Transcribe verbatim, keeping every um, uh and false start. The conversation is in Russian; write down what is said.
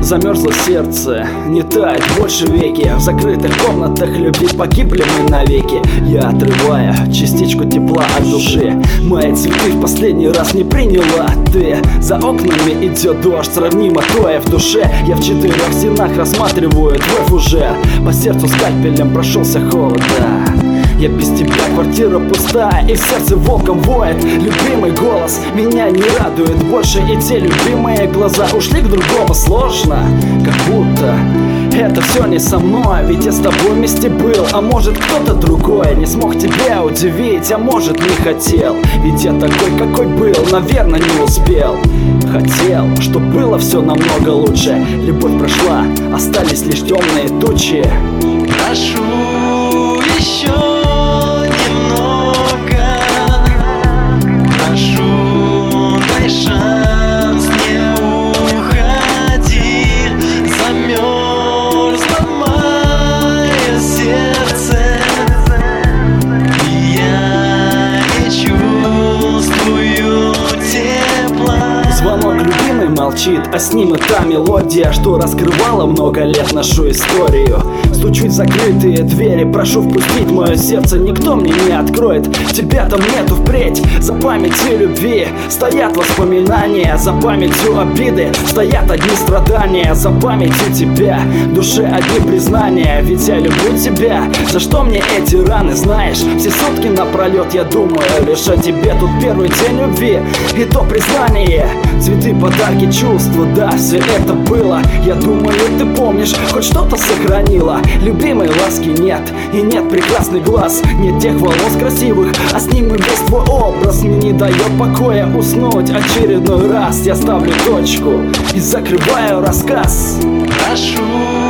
Замерзло сердце, не тает больше веки. В закрытых комнатах любви погибли мы навеки. Я отрываю частичку тепла от души. Мои цветы в последний раз не приняла ты. За окнами идет дождь, сравнимо тоя в душе. Я в четырех стенах рассматриваю твой фужер. По сердцу скальпелем прошелся холод, да. Я без тебя, квартира пустая, и в сердце волком воет. Любимый голос меня не радует больше, и те любимые глаза ушли к другому. Сложно, как будто это все не со мной. Ведь я с тобой вместе был, а может кто-то другой не смог тебя удивить, а может не хотел. Ведь я такой, какой был, наверное, не успел. Хотел, чтоб было все намного лучше. Любовь прошла, остались лишь темные тучи. Прошу еще молчит, а с ним и та мелодия, что раскрывала много лет нашу историю. Стучусь в закрытые двери, прошу впустить мое сердце, никто мне не откроет. Тебя там нету впредь. За памятью любви стоят воспоминания, за памятью обиды стоят одни страдания, за памятью тебя в душе одни признания. Ведь я люблю тебя, за что мне эти раны, знаешь? Все сутки напролет я думаю лишь о тебе. Тут первый день любви, и то признание. Цветы, подарки, чувства, да, все это было. Я думаю, ты помнишь, хоть что-то сохранила. Любимой ласки нет, и нет прекрасный глаз. Нет тех волос красивых, а с ним и весь твой образ. Мне не дает покоя уснуть очередной раз. Я ставлю точку и закрываю рассказ. Прошу